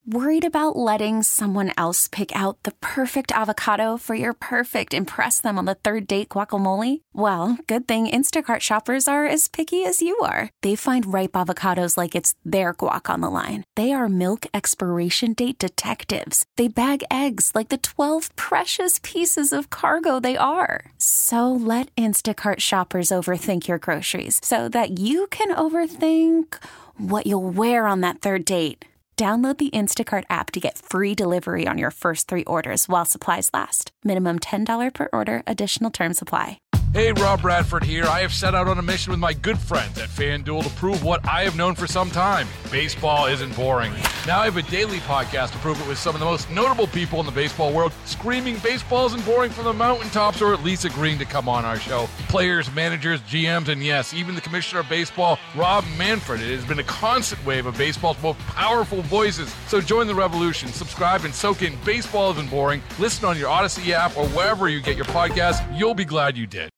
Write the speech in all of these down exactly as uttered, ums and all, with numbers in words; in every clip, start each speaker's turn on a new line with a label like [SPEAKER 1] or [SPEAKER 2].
[SPEAKER 1] Worried about letting someone else pick out the perfect avocado for your perfect impress them on the third date guacamole? Well, good thing Instacart shoppers are as picky as you are. They find ripe avocados like it's their guac on the line. They are milk expiration date detectives. They bag eggs like the twelve precious pieces of cargo they are. So let Instacart shoppers overthink your groceries so that you can overthink what you'll wear on that third date. Download the Instacart app to get free delivery on your first three orders while supplies last. Minimum ten dollars per order. Additional terms apply.
[SPEAKER 2] Hey, Rob Bradford here. I have set out on a mission with my good friends at FanDuel to prove what I have known for some time. Baseball isn't boring. Now I have a daily podcast to prove it with some of the most notable people in the baseball world, screaming baseball isn't boring from the mountaintops, or at least agreeing to come on our show. Players, managers, G Ms, and yes, even the commissioner of baseball, Rob Manfred. It has been a constant wave of baseball's most powerful voices. So join the revolution. Subscribe and soak in Baseball Isn't Boring. Listen on your Odyssey app or wherever you get your podcasts. You'll be glad you did.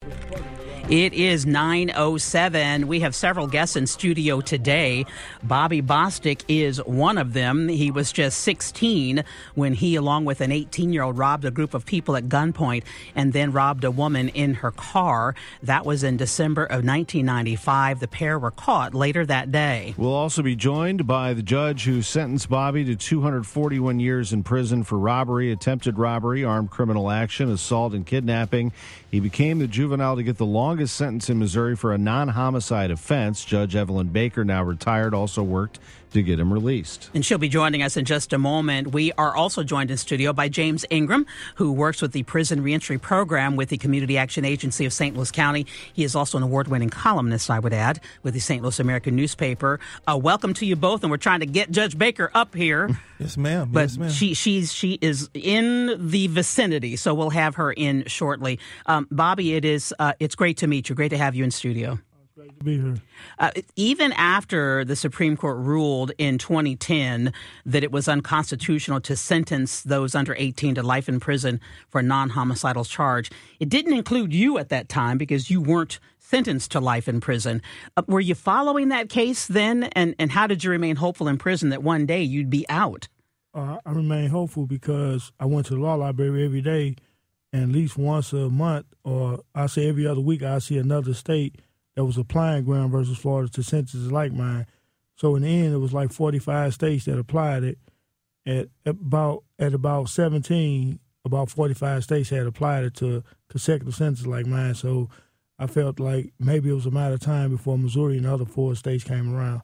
[SPEAKER 3] It is nine oh seven. We have several guests in studio today. Bobby Bostic is one of them. He was just sixteen when he, along with an eighteen-year-old, robbed a group of people at gunpoint and then robbed a woman in her car. That was in December of nineteen ninety-five. The pair were caught later that day.
[SPEAKER 4] We'll also be joined by the judge who sentenced Bobby to two hundred forty-one years in prison for robbery, attempted robbery, armed criminal action, assault, and kidnapping. He became the juvenile to get the longest sentence in Missouri for a non-homicide offense. Judge Evelyn Baker, now retired, also worked to get him released.
[SPEAKER 3] And she'll be joining us in just a moment. We are also joined in studio by James Ingram, who works with the Prison Reentry Program with the Community Action Agency of Saint Louis County. He is also an award-winning columnist, I would add, with the Saint Louis American newspaper. Uh, welcome to you both, and we're trying to get Judge Baker up here.
[SPEAKER 5] Yes, ma'am.
[SPEAKER 3] But
[SPEAKER 5] yes, ma'am.
[SPEAKER 3] she she's she is in the vicinity, so we'll have her in shortly. Um, Bobby, it is uh, it's great to meet you. Great to have you in studio.
[SPEAKER 5] Great to be here.
[SPEAKER 3] Uh, even after the Supreme Court ruled in twenty ten that it was unconstitutional to sentence those under eighteen to life in prison for a non-homicidal charge, it didn't include you at that time because you weren't sentenced to life in prison. Uh, were you following that case then? And, and how did you remain hopeful in prison that one day you'd be out?
[SPEAKER 5] Uh, I remain hopeful because I went to the law library every day, and at least once a month, or I say every other week, I see another state that was applying Graham versus Florida to sentences like mine. So in the end, it was like forty-five states that applied it. At about at about seventeen, about forty-five states had applied it to consecutive sentences like mine. So I felt like maybe it was a matter of time before Missouri and the other four states came around.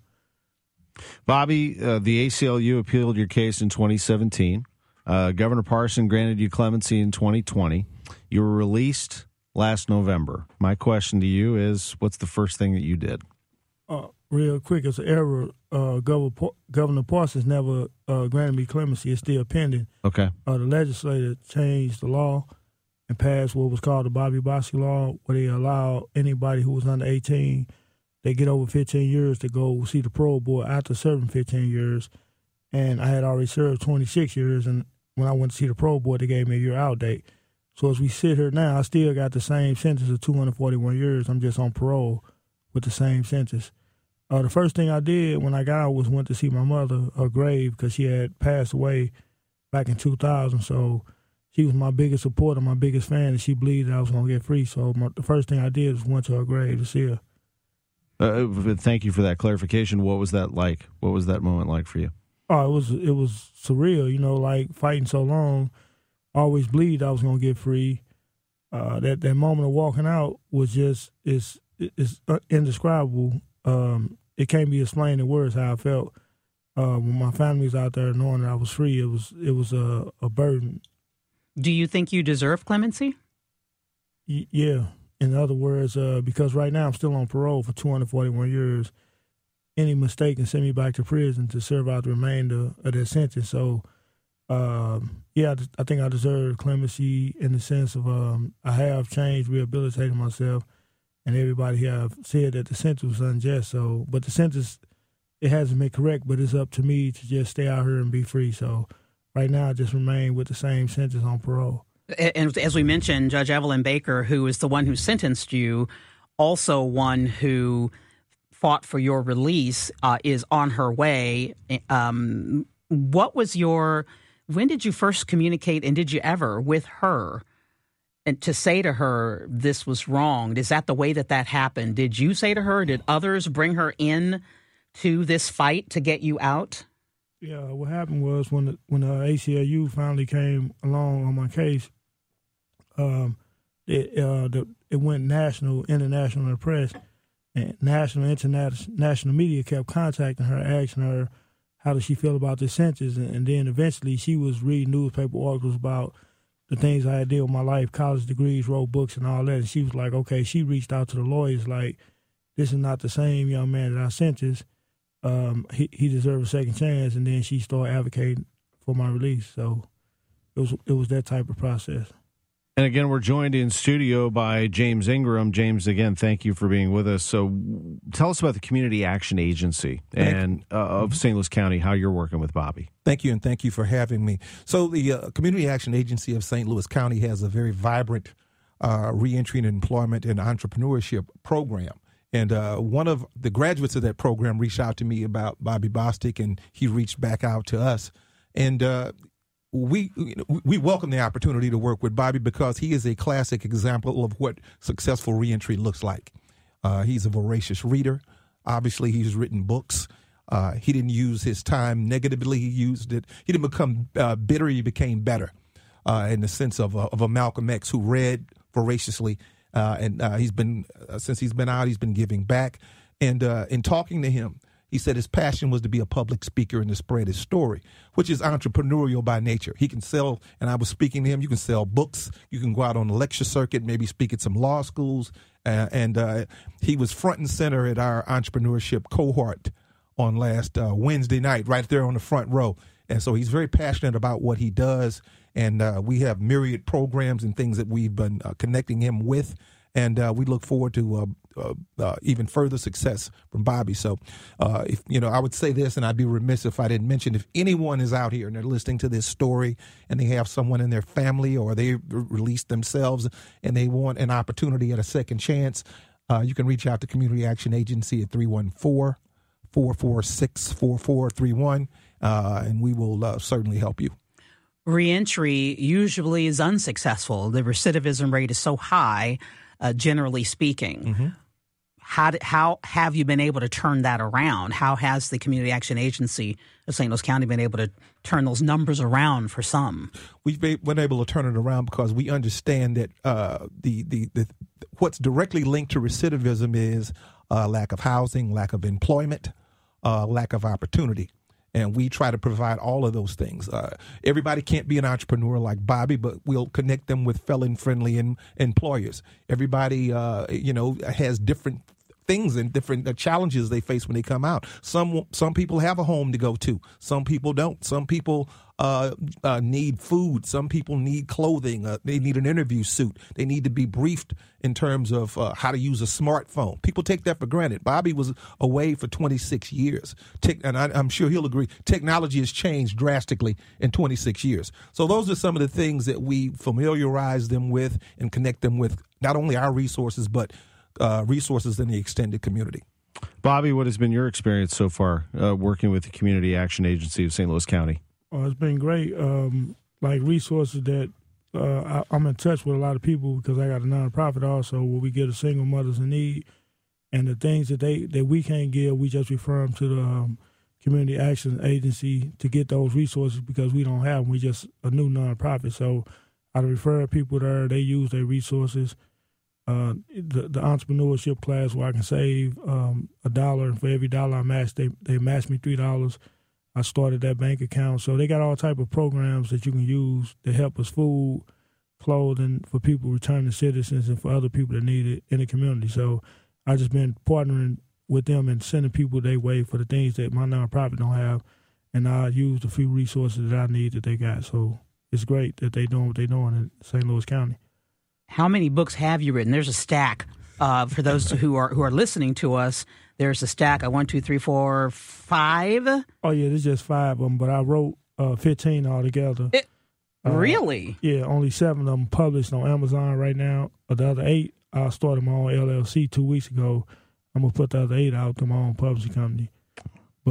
[SPEAKER 4] Bobby, uh, the A C L U appealed your case in twenty seventeen. Uh, Governor Parson granted you clemency in twenty twenty. You were released last November. My question to you is, what's the first thing that you did?
[SPEAKER 5] Uh, real quick, it's an error. Uh, Governor, Governor Parsons never uh, granted me clemency. It's still pending.
[SPEAKER 4] Okay.
[SPEAKER 5] Uh, the legislature changed the law and passed what was called the Bobby Bostic law, where they allow anybody who was under eighteen, they get over fifteen years to go see the parole board after serving fifteen years. And I had already served twenty-six years, and when I went to see the parole board, they gave me a year out date. So as we sit here now, I still got the same sentence of two hundred forty-one years. I'm just on parole with the same sentence. Uh, the first thing I did when I got out was went to see my mother, her grave, because she had passed away back in two thousand. So she was my biggest supporter, my biggest fan, and she believed that I was going to get free. So my, the first thing I did was went to her grave to see her.
[SPEAKER 4] Uh, thank you for that clarification. What was that like? What was that moment like for you?
[SPEAKER 5] Oh, it was it was surreal. You know, like fighting so long, I always believed I was going to get free. Uh, that that moment of walking out was just is is indescribable. Um, it can't be explained in words how I felt uh, when my family was out there knowing that I was free. It was it was a, a burden.
[SPEAKER 3] Do you think you deserve clemency?
[SPEAKER 5] Y- yeah. In other words, uh, because right now I'm still on parole for two hundred forty-one years. Any mistake can send me back to prison to serve out the remainder of that sentence. So, um, yeah, I, I think I deserve clemency in the sense of um, I have changed, rehabilitated myself, and everybody have said that the sentence was unjust. So, but the sentence, it hasn't been correct, but it's up to me to just stay out here and be free. So right now I just remain with the same sentence on parole.
[SPEAKER 3] And as we mentioned, Judge Evelyn Baker, who is the one who sentenced you, also one who fought for your release, uh, is on her way. Um, what was your, when did you first communicate, and did you ever, with her, and to say to her this was wrong? Is that the way that that happened? Did you say to her, did others bring her in to this fight to get you out?
[SPEAKER 5] Yeah, what happened was when the, when the A C L U finally came along on my case, um, it uh, the, it went national, international in the press, and national, international, national media kept contacting her, asking her how does she feel about this sentence, and, and then eventually she was reading newspaper articles about the things I had did with my life, college degrees, wrote books, and all that, and she was like, okay, she reached out to the lawyers like, this is not the same young man that I sentenced. Um, he he deserved a second chance, and then she started advocating for my release. So it was it was that type of process.
[SPEAKER 4] And again, we're joined in studio by James Ingram. James, again, thank you for being with us. So tell us about the Community Action Agency and uh, of Saint Louis County, how you're working with Bobby.
[SPEAKER 6] Thank you, and thank you for having me. So the uh, Community Action Agency of Saint Louis County has a very vibrant uh, reentry and employment and entrepreneurship program. And uh, one of the graduates of that program reached out to me about Bobby Bostic, and he reached back out to us. And uh, we we welcome the opportunity to work with Bobby because he is a classic example of what successful reentry looks like. Uh, he's a voracious reader. Obviously, he's written books. Uh, he didn't use his time negatively. He used it. He didn't become uh, bitter. He became better uh, in the sense of a, of a Malcolm X who read voraciously. Uh, and uh, he's been, uh, since he's been out, he's been giving back. And uh, in talking to him, he said his passion was to be a public speaker and to spread his story, which is entrepreneurial by nature. He can sell, and I was speaking to him, you can sell books, you can go out on the lecture circuit, maybe speak at some law schools. Uh, and uh, he was front and center at our entrepreneurship cohort on last uh, Wednesday night, right there on the front row. And so he's very passionate about what he does. And uh, we have myriad programs and things that we've been uh, connecting him with. And uh, we look forward to uh, uh, uh, even further success from Bobby. So, uh, if you know, I would say this, and I'd be remiss if I didn't mention, if anyone is out here and they're listening to this story and they have someone in their family or they released themselves and they want an opportunity at a second chance, uh, you can reach out to Community Action Agency at three one four, four four six, four four three one, uh, and we will uh, certainly help you.
[SPEAKER 3] Reentry usually is unsuccessful. The recidivism rate is so high, uh, generally speaking. Mm-hmm. How did, how have you been able to turn that around? How has the Community Action Agency of Saint Louis County been able to turn those numbers around for some?
[SPEAKER 6] We've been able to turn it around because we understand that uh, the, the the what's directly linked to recidivism is uh, lack of housing, lack of employment, uh, lack of opportunity. And we try to provide all of those things. Uh, everybody can't be an entrepreneur like Bobby, but we'll connect them with felon-friendly em- employers. Everybody, uh, you know, has different things and different uh, challenges they face when they come out. Some some people have a home to go to. Some people don't. Some people uh, uh, need food. Some people need clothing. Uh, they need an interview suit. They need to be briefed in terms of uh, how to use a smartphone. People take that for granted. Bobby was away for twenty-six years. Te- and I, I'm sure he'll agree. Technology has changed drastically in twenty-six years. So those are some of the things that we familiarize them with and connect them with not only our resources, but uh, resources in the extended community.
[SPEAKER 4] Bobby, what has been your experience so far uh, working with the Community Action Agency of Saint Louis County?
[SPEAKER 5] Oh, it's been great. Um, like resources that uh, I, I'm in touch with a lot of people because I got a nonprofit also where we get a single mothers in need, and the things that they that we can't give, we just refer them to the um, Community Action Agency to get those resources because we don't have them. We just a new nonprofit, so I refer people there. They use their resources. Uh, the, the entrepreneurship class where I can save um, a dollar, and for every dollar I match, they they match me three dollars. I started that bank account, so they got all type of programs that you can use to help us food, clothing for people returning citizens, and for other people that need it in the community. So I just been partnering with them and sending people their way for the things that my nonprofit don't have, and I use the few resources that I need that they got. So it's great that they doing what they doing in Saint Louis County.
[SPEAKER 3] How many books have you written? There's a stack. Uh, for those who are who are listening to us, there's a stack of one, two, three, four, five.
[SPEAKER 5] Oh yeah, there's just five of them, but I wrote uh, fifteen altogether.
[SPEAKER 3] It,
[SPEAKER 5] uh,
[SPEAKER 3] really?
[SPEAKER 5] Yeah, only seven of them published on Amazon right now. Uh, the other eight, I started my own L L C two weeks ago. I'm gonna put the other eight out to my own publishing company. But for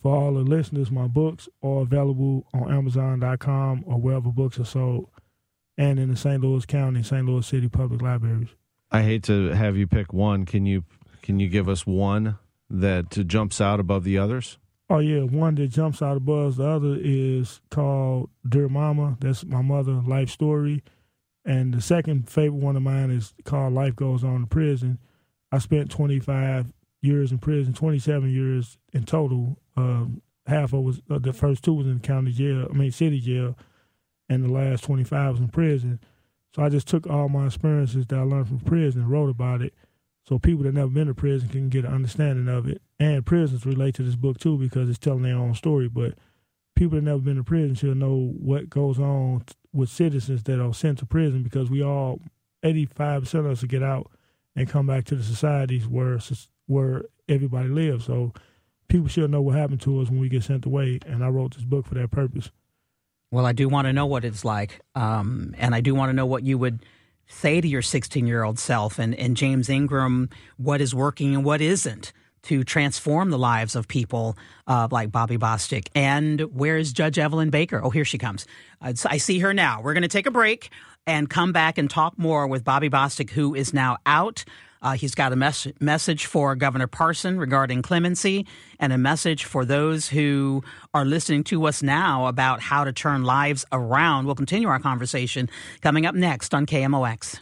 [SPEAKER 5] for all the listeners, my books are available on Amazon dot com or wherever books are sold, and in the Saint Louis County, Saint Louis City Public Libraries.
[SPEAKER 4] I hate to have you pick one. Can you can you give us one that jumps out above the others?
[SPEAKER 5] Oh, yeah, one that jumps out above the other is called Dear Mama. That's my mother's life story. And the second favorite one of mine is called Life Goes On in Prison. I spent twenty-five years in prison, twenty-seven years in total. Um, half of was uh, the first two was in county jail, I mean city jail, and the last twenty-five was in prison. So I just took all my experiences that I learned from prison and wrote about it, so people that never been to prison can get an understanding of it. And prisons relate to this book too because it's telling their own story. But people that never been to prison should know what goes on with citizens that are sent to prison, because we all, eighty-five percent of us will get out and come back to the societies where where everybody lives. So people should know what happened to us when we get sent away, and I wrote this book for that purpose.
[SPEAKER 3] Well, I do want to know what it's like, um, and I do want to know what you would say to your sixteen-year-old self, and, and James Ingram, what is working and what isn't to transform the lives of people uh, like Bobby Bostic. And where is Judge Evelyn Baker? Oh, here she comes. Uh, I see her now. We're going to take a break and come back and talk more with Bobby Bostic, who is now out. Uh, he's got a mes- message for Governor Parson regarding clemency, and a message for those who are listening to us now about how to turn lives around. We'll continue our conversation coming up next on K M O X.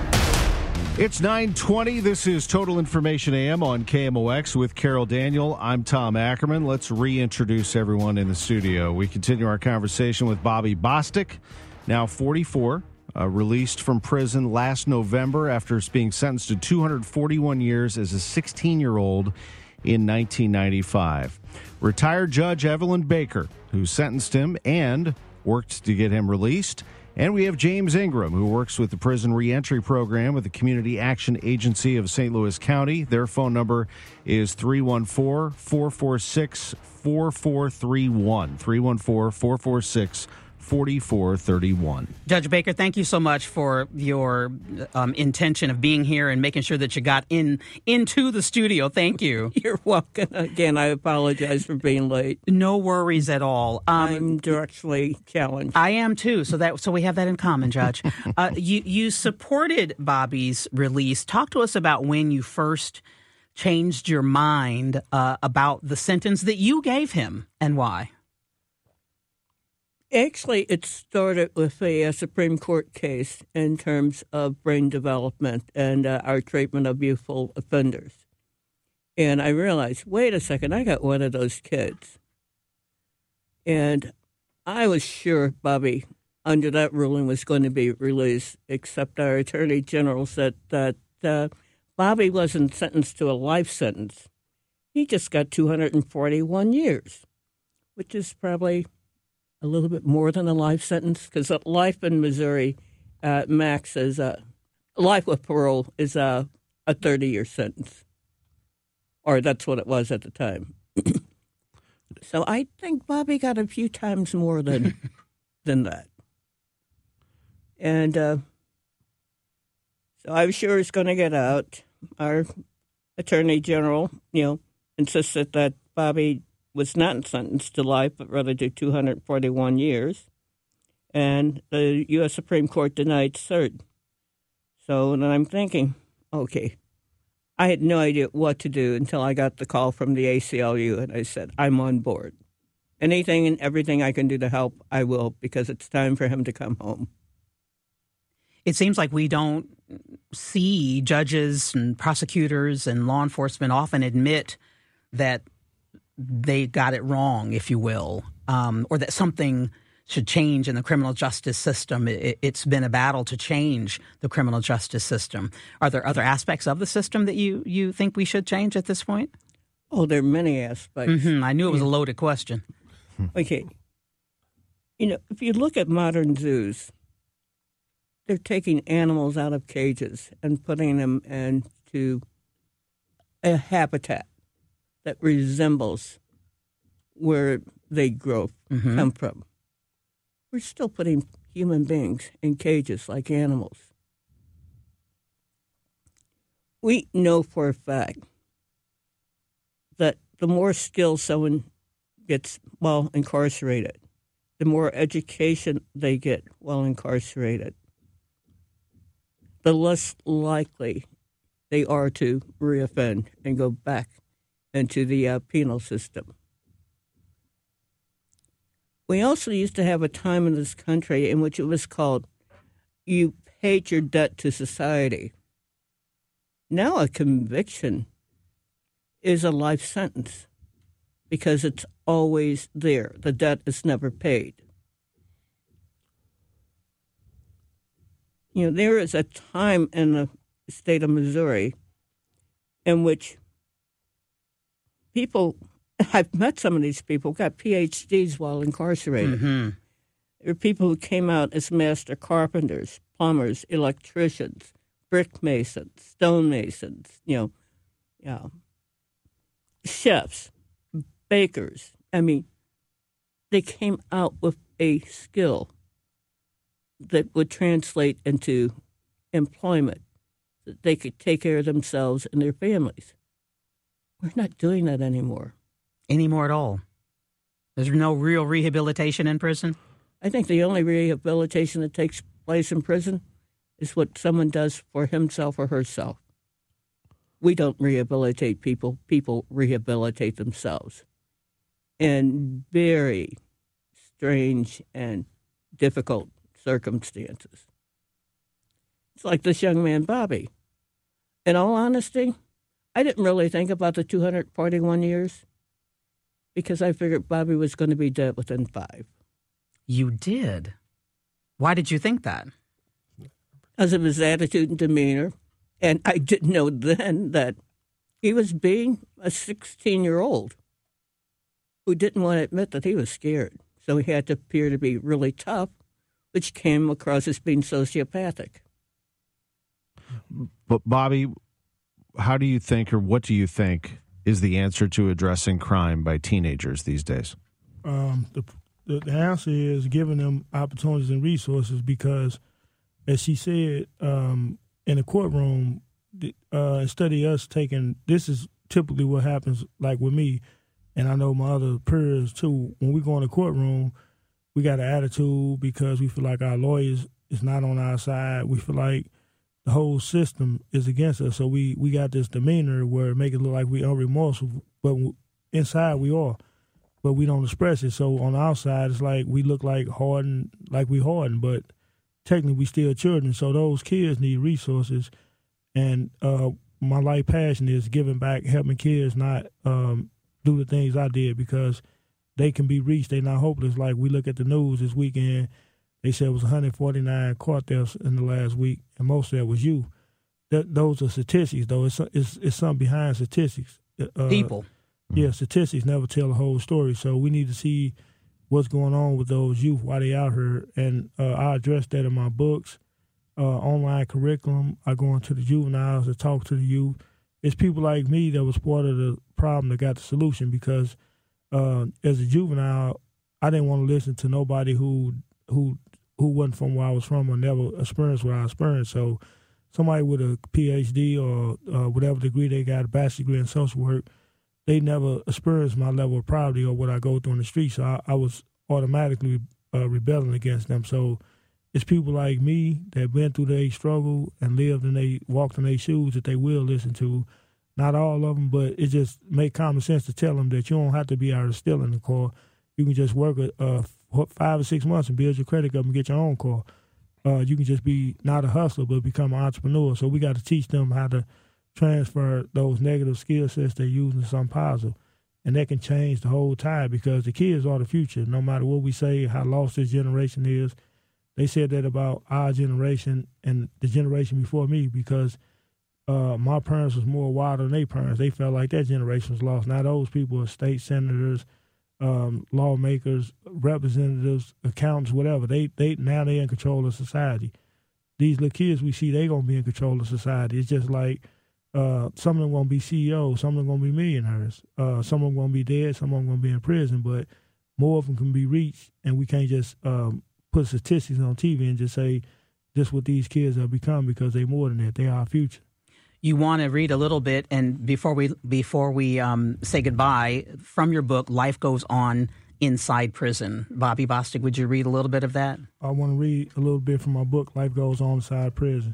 [SPEAKER 4] It's nine twenty. This is Total Information A M on K M O X with Carol Daniel. I'm Tom Ackerman. Let's reintroduce everyone in the studio. We continue our conversation with Bobby Bostic, now forty-four. Uh, released from prison last November after being sentenced to two hundred forty-one years as a sixteen-year-old in nineteen ninety-five. Retired Judge Evelyn Baker, who sentenced him and worked to get him released. And we have James Ingram, who works with the Prison Reentry Program with the Community Action Agency of Saint Louis County. Their phone number is three one four, four four six, four four three one. three one four, four four six, four four three one.
[SPEAKER 3] Judge Baker, thank you so much for your um, intention of being here and making sure that you got in into the studio. Thank you.
[SPEAKER 7] You're welcome. Again, I apologize for being late.
[SPEAKER 3] No worries at all. Um,
[SPEAKER 7] I'm directly challenged.
[SPEAKER 3] I am too. So that so we have that in common, Judge. uh, you you supported Bobby's release. Talk to us about when you first changed your mind uh, about the sentence that you gave him and why.
[SPEAKER 7] Actually, it started with a, a Supreme Court case in terms of brain development and uh, our treatment of youthful offenders. And I realized, wait a second, I got one of those kids. And I was sure Bobby, under that ruling, was going to be released, except our Attorney General said that uh, Bobby wasn't sentenced to a life sentence. He just got two hundred forty-one years, which is probably a little bit more than a life sentence, because life in Missouri, uh, max is a life with parole is a a thirty year sentence, or that's what it was at the time. So I think Bobby got a few times more than than that, and uh, so I was sure he's going to get out. Our Attorney General, you know, insisted that Bobby was not sentenced to life, but rather to two hundred forty-one years. And the U S Supreme Court denied cert. So then I'm thinking, okay, I had no idea what to do until I got the call from the A C L U, and I said, I'm on board. Anything and everything I can do to help, I will, because it's time for him to come home.
[SPEAKER 3] It seems like we don't see judges and prosecutors and law enforcement often admit that they got it wrong, if you will, um, or that something should change in the criminal justice system. It, it's been a battle to change the criminal justice system. Are there other aspects of the system that you, you think we should change at this point?
[SPEAKER 7] Oh, there are many aspects.
[SPEAKER 3] Mm-hmm. I knew it was a loaded question.
[SPEAKER 7] Okay. You know, if you look at modern zoos, they're taking animals out of cages and putting them into a habitat that resembles where they grow, mm-hmm. come from. We're still putting human beings in cages like animals. We know for a fact that the more skills someone gets while incarcerated, the more education they get while incarcerated, the less likely they are to reoffend and go back into the uh, penal system. We also used to have a time in this country in which it was called you paid your debt to society. Now a conviction is a life sentence because it's always there. The debt is never paid. You know, there is a time in the state of Missouri in which people, I've met some of these people, got P H Ds while incarcerated.
[SPEAKER 3] Mm-hmm.
[SPEAKER 7] There are people who came out as master carpenters, plumbers, electricians, brick masons, stone masons, you know, yeah, chefs, bakers. I mean, they came out with a skill that would translate into employment, that they could take care of themselves and their families. We're not doing that anymore.
[SPEAKER 3] Anymore at all? There's no real rehabilitation in prison?
[SPEAKER 7] I think the only rehabilitation that takes place in prison is what someone does for himself or herself. We don't rehabilitate people. People rehabilitate themselves in very strange and difficult circumstances. It's like this young man, Bobby. In all honesty, I didn't really think about the two hundred forty-one years because I figured Bobby was going to be dead within five.
[SPEAKER 3] You did? Why did you think that?
[SPEAKER 7] Because of his attitude and demeanor. And I didn't know then that he was being a sixteen-year-old who didn't want to admit that he was scared. So he had to appear to be really tough, which came across as being sociopathic.
[SPEAKER 4] But, Bobby, how do you think, or what do you think, is the answer to addressing crime by teenagers these days?
[SPEAKER 5] Um, the, the the answer is giving them opportunities and resources because, as she said, um, in the courtroom, uh, instead of us taking, this is typically what happens, like with me, and I know my other peers too, when we go in the courtroom, we got an attitude because we feel like our lawyers is not on our side. We feel like the whole system is against us. So we, we got this demeanor where it make it look like we unremorseful, but inside we are, but we don't express it. So on the outside, it's like we look like hardened, like we hardened, but technically we still children. So those kids need resources. And uh, my life passion is giving back, helping kids not um, do the things I did because they can be reached. They're not hopeless. Like we look at the news this weekend, they said it was one hundred forty-nine car thefts in the last week, and most of that was you. That, those are statistics, though. It's, it's, it's something behind statistics. Uh,
[SPEAKER 3] People.
[SPEAKER 5] Yeah, statistics never tell the whole story. So we need to see what's going on with those youth, why they out here. And uh, I address that in my books, uh, online curriculum. I go into the juveniles to talk to the youth. It's people like me that was part of the problem that got the solution because uh, as a juvenile, I didn't want to listen to nobody who who who wasn't from where I was from or never experienced what I experienced. So somebody with a P H D or uh, whatever degree they got, a bachelor's degree in social work, they never experienced my level of poverty or what I go through in the streets. So I, I was automatically uh, rebelling against them. So it's people like me that been through their struggle and lived and they walked in their shoes that they will listen to. Not all of them, but it just make common sense to tell them that you don't have to be out of still in the car. You can just work a, a five or six months and build your credit up and get your own car. Uh, you can just be not a hustler but become an entrepreneur. So we got to teach them how to transfer those negative skill sets they use into something positive. And that can change the whole tide because the kids are the future. No matter what we say, how lost this generation is, they said that about our generation and the generation before me because uh, my parents was more wild than their parents. They felt like that generation was lost. Now those people are state senators, um, lawmakers, representatives, accountants, whatever. They they now they in control of society. These little kids we see, they gonna be in control of society. It's just like uh, some of them gonna be C E Os, some of them gonna be millionaires, uh, some of them gonna be dead, some of them gonna be in prison. But more of them can be reached, and we can't just um, put statistics on T V and just say this what these kids have become because they're more than that. They are our future.
[SPEAKER 3] you want to read a little bit, and before we before we um, say goodbye, from your book, Life Goes On Inside Prison. Bobby Bostic, would you read a little bit of that?
[SPEAKER 5] I want to read a little bit from my book, Life Goes On Inside Prison.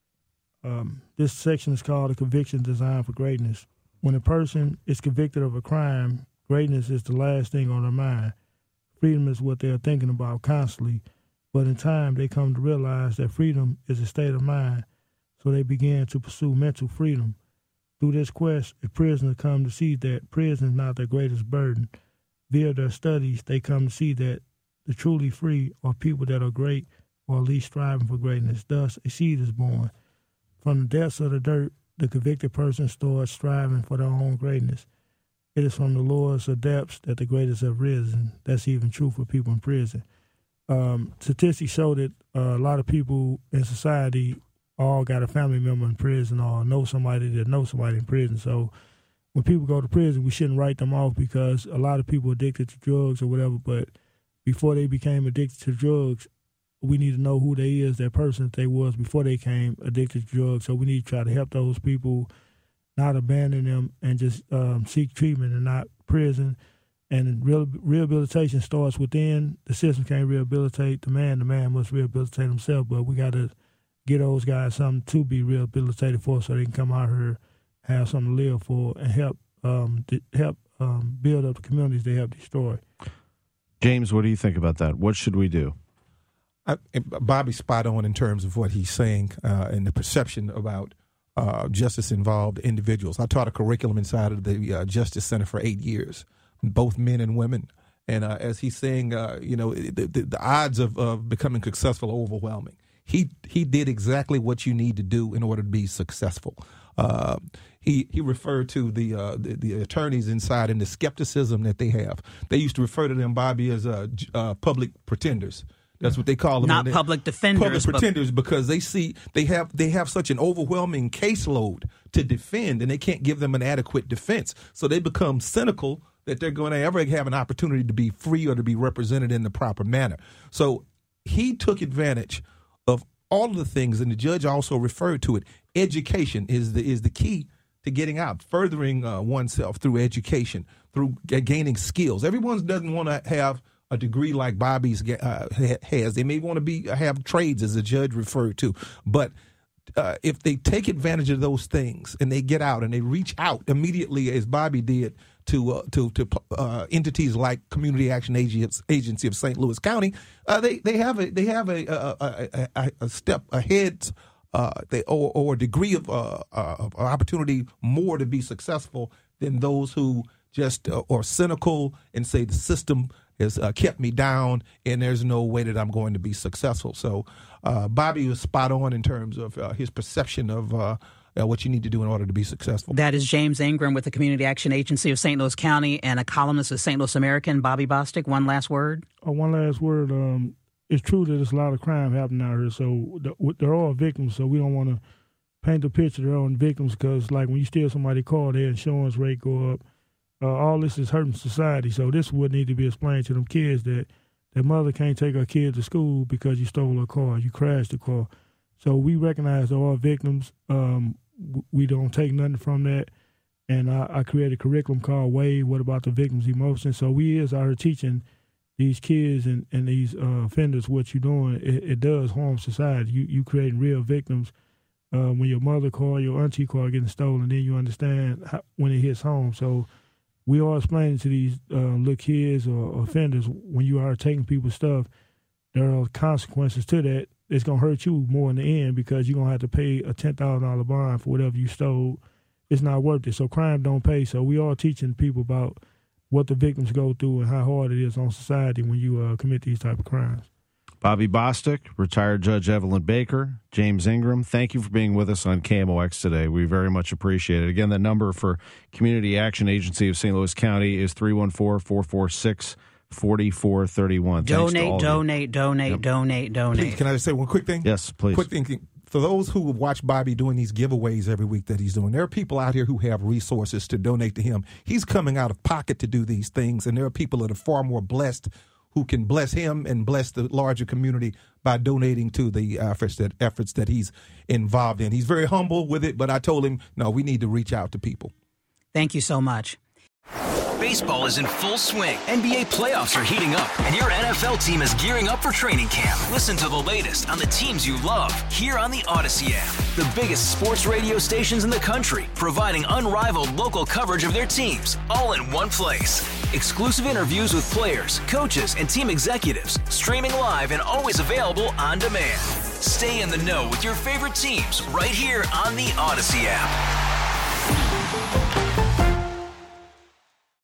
[SPEAKER 5] Um, this section is called A Conviction Designed for Greatness. When a person is convicted of a crime, greatness is the last thing on their mind. Freedom is what they are thinking about constantly, but in time they come to realize that freedom is a state of mind, so they begin to pursue mental freedom. Through this quest, a prisoner come to see that prison is not their greatest burden. Via their studies, they come to see that the truly free are people that are great, or at least striving for greatness. Thus, a seed is born. From the depths of the dirt, the convicted person starts striving for their own greatness. It is from the lowest of depths that the greatest have risen. That's even true for people in prison. Um, statistics show that uh, a lot of people in society all got a family member in prison or know somebody that knows somebody in prison. So when people go to prison, we shouldn't write them off because a lot of people are addicted to drugs or whatever. But before they became addicted to drugs, we need to know who they is, that person that they was before they came addicted to drugs. So we need to try to help those people, not abandon them, and just um, seek treatment and not prison. And real, rehabilitation starts within. The system can't rehabilitate the man. The man must rehabilitate himself. But we got to get those guys something to be rehabilitated for so they can come out here, have something to live for, and help um, help um, build up the communities they help destroy.
[SPEAKER 4] James, what do you think about that? What should we do?
[SPEAKER 6] I, Bobby's spot on in terms of what he's saying uh, and the perception about uh, justice-involved individuals. I taught a curriculum inside of the uh, Justice Center for eight years, both men and women. And uh, as he's saying, uh, you know, the, the, the odds of, of becoming successful are overwhelming. He he did exactly what you need to do in order to be successful. Uh, he he referred to the, uh, the the attorneys inside and the skepticism that they have. They used to refer to them, Bobby, as uh, uh, public pretenders. That's what they call them.
[SPEAKER 3] Not public defenders.
[SPEAKER 6] Public pretenders, because they see they have they have such an overwhelming caseload to defend, and they can't give them an adequate defense. So they become cynical that they're going to ever have an opportunity to be free or to be represented in the proper manner. So he took advantage of all of the things, and the judge also referred to it. Education is the is the key to getting out, furthering uh, oneself through education, through g- gaining skills. Everyone doesn't want to have a degree like Bobby's uh, has. They may want to be have trades, as the judge referred to. But uh, if they take advantage of those things and they get out and they reach out immediately, as Bobby did, to uh, to to uh, entities like Community Action Agency of Saint Louis County, uh, they they have a they have a a, a, a step ahead, uh, they or, or a degree of, uh, uh, of opportunity more to be successful than those who just uh, are cynical and say the system has uh, kept me down and there's no way that I'm going to be successful. So uh, Bobby was spot on in terms of uh, his perception of uh, uh, what you need to do in order to be successful.
[SPEAKER 3] That is James Ingram with the Community Action Agency of Saint Louis County and a columnist of Saint Louis American. Bobby Bostic, one last word.
[SPEAKER 5] Uh, one last word. Um, it's true that there's a lot of crime happening out here. So the, they're all victims. So we don't want to paint a picture they're all victims, because like when you steal somebody's car, their insurance rate go up. Uh, all this is hurting society. So this would need to be explained to them kids that their mother can't take her kid to school because you stole her car, you crashed the car. So we recognize they're all victims. Um, we don't take nothing from that. And I, I created a curriculum called WAVE, What About the Victim's Emotions? So we is out here teaching these kids and, and these uh, offenders what you're doing. It, it does harm society. You you creating real victims. Uh, when your mother car, your auntie car getting stolen, then you understand how, when it hits home. So we are explaining to these uh, little kids or offenders, when you are taking people's stuff, there are consequences to that. It's going to hurt you more in the end, because you're going to have to pay a ten thousand dollars bond for whatever you stole. It's not worth it. So crime don't pay. So we are teaching people about what the victims go through and how hard it is on society when you uh, commit these type of crimes.
[SPEAKER 4] Bobby Bostic, retired Judge Evelyn Baker, James Ingram, thank you for being with us on K M O X today. We very much appreciate it. Again, the number for Community Action Agency of Saint Louis County is three one four, four four six, four four three one.
[SPEAKER 3] Donate, donate, donate, yep. donate, donate.
[SPEAKER 6] Please, can I just say one quick thing?
[SPEAKER 4] Yes, please.
[SPEAKER 6] Quick thing. For those who watch Bobby doing these giveaways every week that he's doing, there are people out here who have resources to donate to him. He's coming out of pocket to do these things, and there are people that are far more blessed who can bless him and bless the larger community by donating to the efforts that efforts that he's involved in. He's very humble with it, but I told him, no, we need to reach out to people.
[SPEAKER 3] Thank you so much.
[SPEAKER 8] Baseball is in full swing. N B A playoffs are heating up, and your N F L team is gearing up for training camp. Listen to the latest on the teams you love here on the Odyssey app. The biggest sports radio stations in the country, providing unrivaled local coverage of their teams, all in one place. Exclusive interviews with players, coaches, and team executives, streaming live and always available on demand. Stay in the know with your favorite teams right here on the Odyssey app.